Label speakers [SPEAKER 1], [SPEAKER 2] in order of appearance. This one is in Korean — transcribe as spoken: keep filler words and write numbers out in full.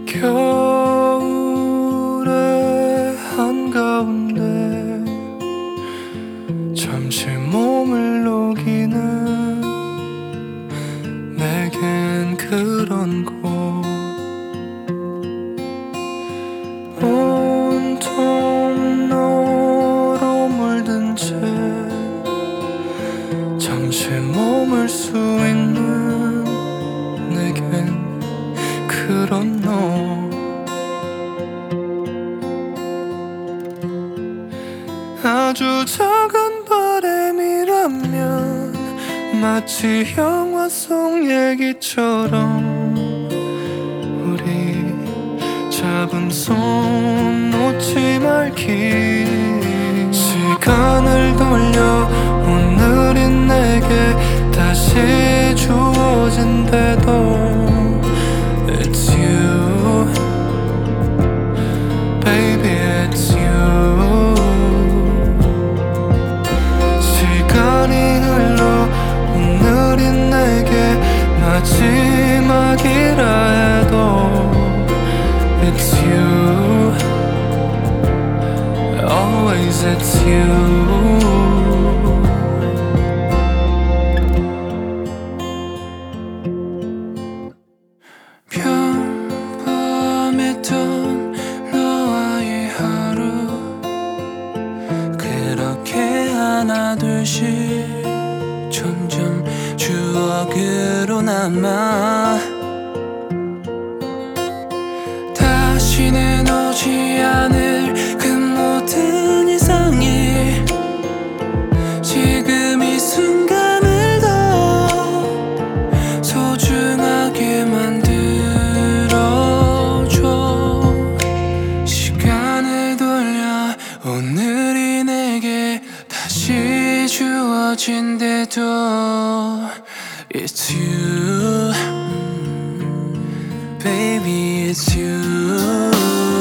[SPEAKER 1] 겨울의 한가운데 잠시 몸을 녹이는 내겐 그런 곳 온통 너로 물든 채 잠시 머물 수 있는 내겐 그런 너 아주 작은 바람이라면 마치 영화 속 얘기처럼 우리 잡은 손 놓지 말기 시간을 돌려 오늘이 내게 다시 주어진대도 It's you Baby it's you 시간이 흘러 오늘이 내게 마지막이라 해도 It's you Always it's you 평범했던 너와의 하루 그렇게 하나 둘씩 점점 추억으로 남아 다시는 오지 않을 그 모든 이상이 지금 이 순간을 더 소중하게 만들어줘 시간을 돌려 오늘이 내게 다시 주어진대도 It's you Baby it's you